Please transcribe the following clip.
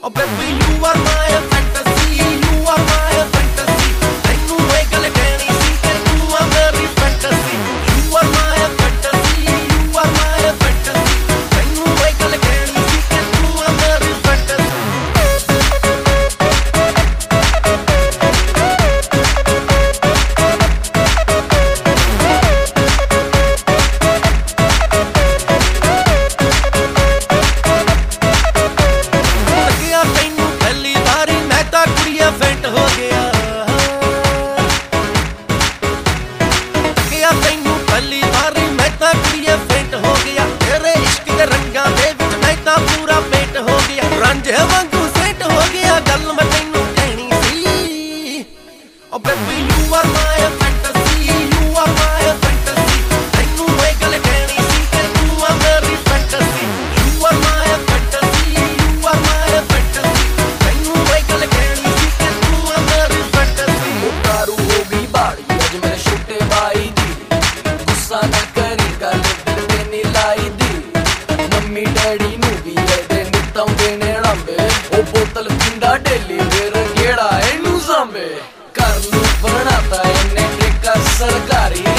Oh baby, you are my fantasy, you are my fantasy. Tenu ek gal kehni si ke tu are मेरी fantasy. You are my fantasy, you are my fantasy. Tenu ek gal kehni si ke tu are मेरी fantasy. फेंट हो गया तैनू पहली बारी मैं तां कुड़िए फेंट हो गया तेरे इश्क दे रंगां दे विच मैं तां पूरा पेंट हो गया रांझे वांगू सेट हो गया गल मैं तैनू कहनी सी oh baby you are my fantasy you are my fantasy तैनू मैं गल कहनी सी कि तू आ मेरी fantasy you are my fantasy you are my fantasy तैनू मैं गल कहनी सी कि तू आ मेरी फैंटेसी दारू हो गई बाड़ी अज मेरे छोटे भाई दी गुस्सा ना करी गल दिल ते नी लाई दी मम्मी डैडी नू भी दे नितां देने ड़ांबे ओ बोतल पिंडा डेली फिर गेड़ा एनू सांबे कर लू बनाता इन्ने ठेका सरकारी